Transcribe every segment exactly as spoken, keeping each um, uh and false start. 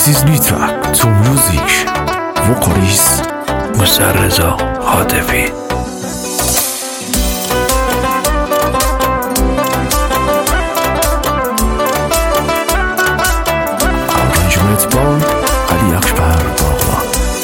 This is new track to music. Vocalist Musarreza Hatifi. Arrangement by Ali Akbar Baghdad.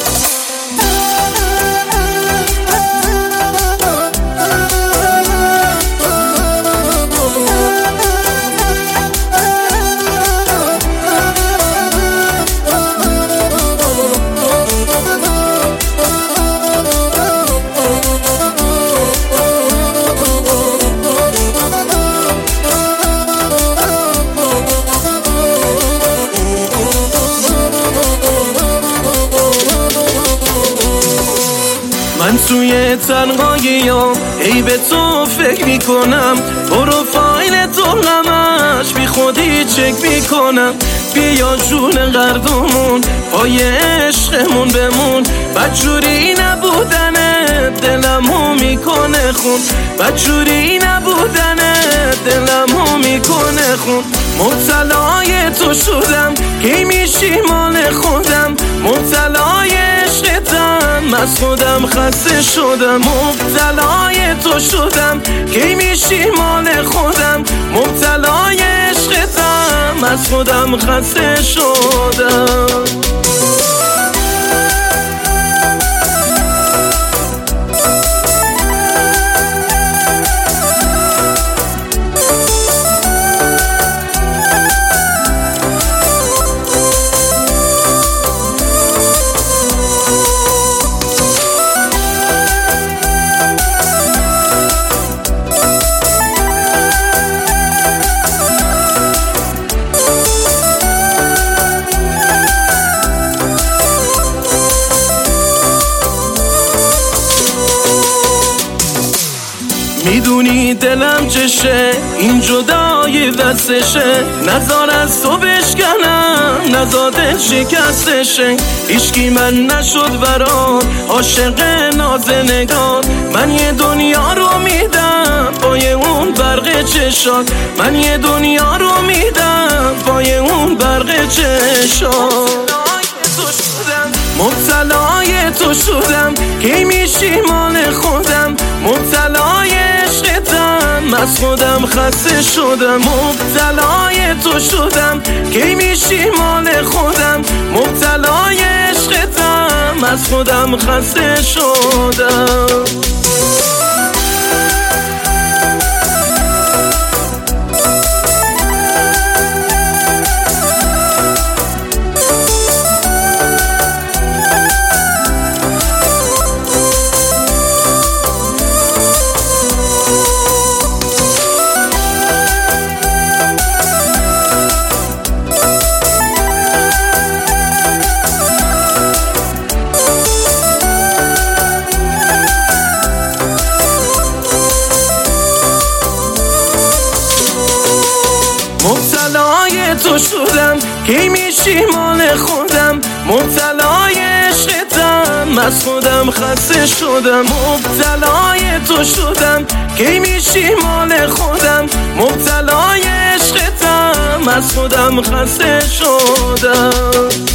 من توی تنهاییام ای به تو فکر میکنم، پروفایل تو همش بی خودی چک میکنم. بیا جون قردمون پای عشقمون بمون، بدجوری نبودنه دلمو میکنه خون، بدجوری نبودنه دلمو میکنه خون. مبتلای تو شدم کی میشی مال خودم، مبتلای عشقتم از خودم خسته شدم. مبتلای تو شدم کی میشی مال خودم، مبتلای عشقتم از خودم خسته شدم. میدونی دلم چشه این جدای دستشه، نزار از تو بشکنم نزاده شکستشه. هیچکی من نشد برات عاشق ناز نگات، من یه دنیا رو میدم پای اون برق چشات، من یه دنیا رو میدم پای اون برق چشات. مبتلای تو شدم کی میشی مال خودم، مبتلای عشقتم از خودم خسته شدم. مبتلای تو شدم کی میشی مال خودم، مبتلای عشقتم از خودم خسته شدم. مبتلای تو شدم کی میشی مال خودم، مبتلای عشقتم از خودم خسته شدم. مبتلای تو شدم کی میشی مال خودم، مبتلای عشقتم از خودم خسته شدم.